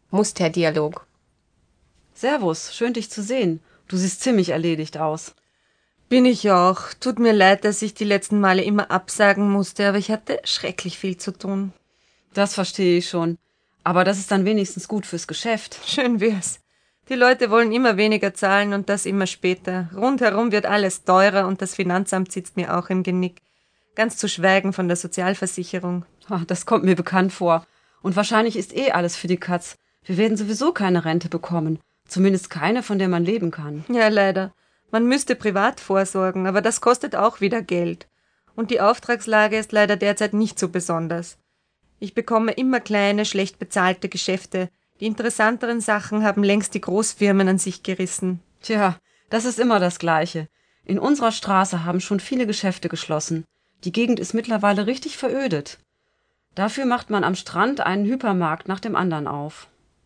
Musterdialog. Servus, schön dich zu sehen. Du siehst ziemlich erledigt aus. Bin ich auch. Tut mir leid, dass ich die letzten Male immer absagen musste, aber ich hatte schrecklich viel zu tun. Das verstehe ich schon. Aber das ist dann wenigstens gut fürs Geschäft. Schön wär's. Die Leute wollen immer weniger zahlen und das immer später. Rundherum wird alles teurer und das Finanzamt sitzt mir auch im Genick. Ganz zu schweigen von der Sozialversicherung. Das kommt mir bekannt vor. Und wahrscheinlich ist alles für die Katz. Wir werden sowieso keine Rente bekommen. Zumindest keine, von der man leben kann. Ja, leider. Man müsste privat vorsorgen, aber das kostet auch wieder Geld. Und die Auftragslage ist leider derzeit nicht so besonders. Ich bekomme immer kleine, schlecht bezahlte Geschäfte. Die interessanteren Sachen haben längst die Großfirmen an sich gerissen. Tja, das ist immer das Gleiche. In unserer Straße haben schon viele Geschäfte geschlossen. Die Gegend ist mittlerweile richtig verödet. Dafür macht man am Strand einen Hypermarkt nach dem anderen auf.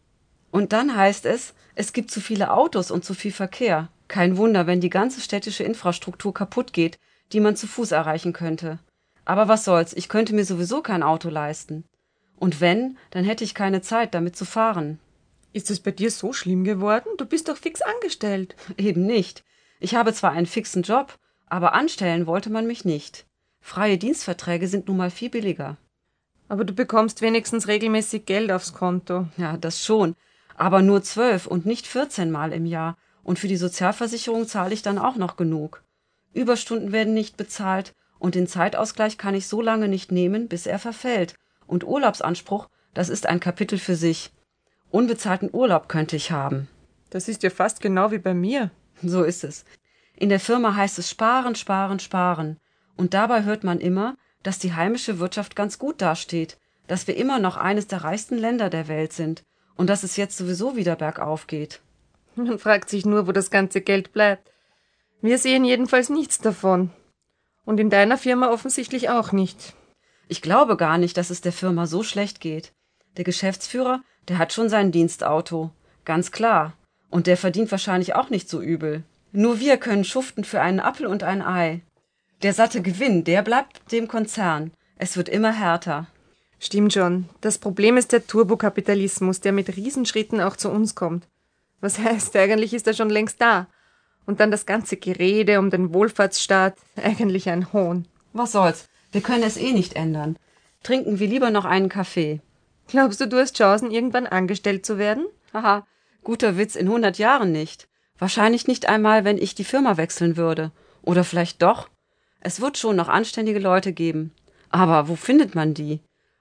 Und dann heißt es, es gibt zu viele Autos und zu viel Verkehr. Kein Wunder, wenn die ganze städtische Infrastruktur kaputt geht, die man zu Fuß erreichen könnte. Aber was soll's, ich könnte mir sowieso kein Auto leisten. Und wenn, dann hätte ich keine Zeit, damit zu fahren. Ist es bei dir so schlimm geworden? Du bist doch fix angestellt. Eben nicht. Ich habe zwar einen fixen Job, aber anstellen wollte man mich nicht. Freie Dienstverträge sind nun mal viel billiger. Aber du bekommst wenigstens regelmäßig Geld aufs Konto. Ja, das schon. Aber nur 12 und nicht 14 Mal im Jahr. Und für die Sozialversicherung zahle ich dann auch noch genug. Überstunden werden nicht bezahlt und den Zeitausgleich kann ich so lange nicht nehmen, bis er verfällt. Und Urlaubsanspruch, das ist ein Kapitel für sich. Unbezahlten Urlaub könnte ich haben. Das ist ja fast genau wie bei mir. So ist es. In der Firma heißt es sparen, sparen, sparen. Und dabei hört man immer, dass die heimische Wirtschaft ganz gut dasteht, dass wir immer noch eines der reichsten Länder der Welt sind und dass es jetzt sowieso wieder bergauf geht. Man fragt sich nur, wo das ganze Geld bleibt. Wir sehen jedenfalls nichts davon. Und in deiner Firma offensichtlich auch nicht. Ich glaube gar nicht, dass es der Firma so schlecht geht. Der Geschäftsführer, der hat schon sein Dienstauto. Ganz klar. Und der verdient wahrscheinlich auch nicht so übel. Nur wir können schuften für einen Apfel und ein Ei. Der satte Gewinn, der bleibt dem Konzern. Es wird immer härter. Stimmt schon. Das Problem ist der Turbokapitalismus, der mit Riesenschritten auch zu uns kommt. Was heißt, eigentlich ist er schon längst da. Und dann das ganze Gerede um den Wohlfahrtsstaat, eigentlich ein Hohn. Was soll's? Wir können es nicht ändern. Trinken wir lieber noch einen Kaffee. Glaubst du hast Chancen, irgendwann angestellt zu werden? Haha, guter Witz, in 100 Jahren nicht. Wahrscheinlich nicht einmal, wenn ich die Firma wechseln würde. Oder vielleicht doch. Es wird schon noch anständige Leute geben. Aber wo findet man die?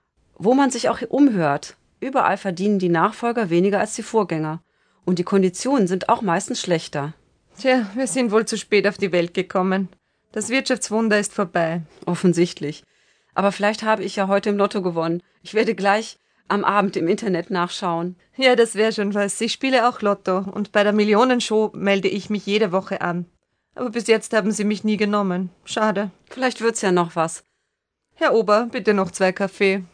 Wo man sich auch umhört. Überall verdienen die Nachfolger weniger als die Vorgänger. Und die Konditionen sind auch meistens schlechter. Tja, wir sind wohl zu spät auf die Welt gekommen. Das Wirtschaftswunder ist vorbei. Offensichtlich. Aber vielleicht habe ich ja heute im Lotto gewonnen. Ich werde gleich am Abend im Internet nachschauen. Ja, das wäre schon was. Ich spiele auch Lotto und bei der Millionenshow melde ich mich jede Woche an. Aber bis jetzt haben sie mich nie genommen. Schade. Vielleicht wird's ja noch was. Herr Ober, bitte noch 2 Kaffee.